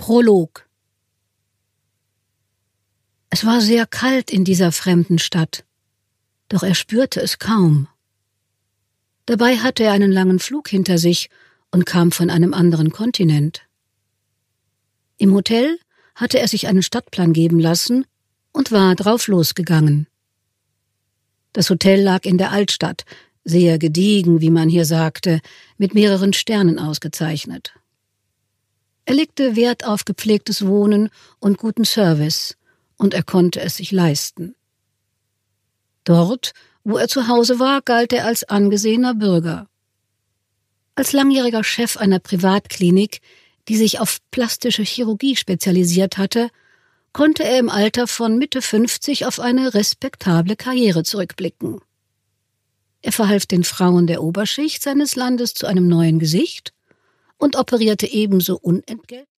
Prolog. Es war sehr kalt in dieser fremden Stadt, doch er spürte es kaum. Dabei hatte er einen langen Flug hinter sich und kam von einem anderen Kontinent. Im Hotel hatte er sich einen Stadtplan geben lassen und war drauf losgegangen. Das Hotel lag in der Altstadt, sehr gediegen, wie man hier sagte, mit mehreren Sternen ausgezeichnet. Er legte Wert auf gepflegtes Wohnen und guten Service, und er konnte es sich leisten. Dort, wo er zu Hause war, galt er als angesehener Bürger. Als langjähriger Chef einer Privatklinik, die sich auf plastische Chirurgie spezialisiert hatte, konnte er im Alter von Mitte 50 auf eine respektable Karriere zurückblicken. Er verhalf den Frauen der Oberschicht seines Landes zu einem neuen Gesicht und operierte ebenso unentgeltlich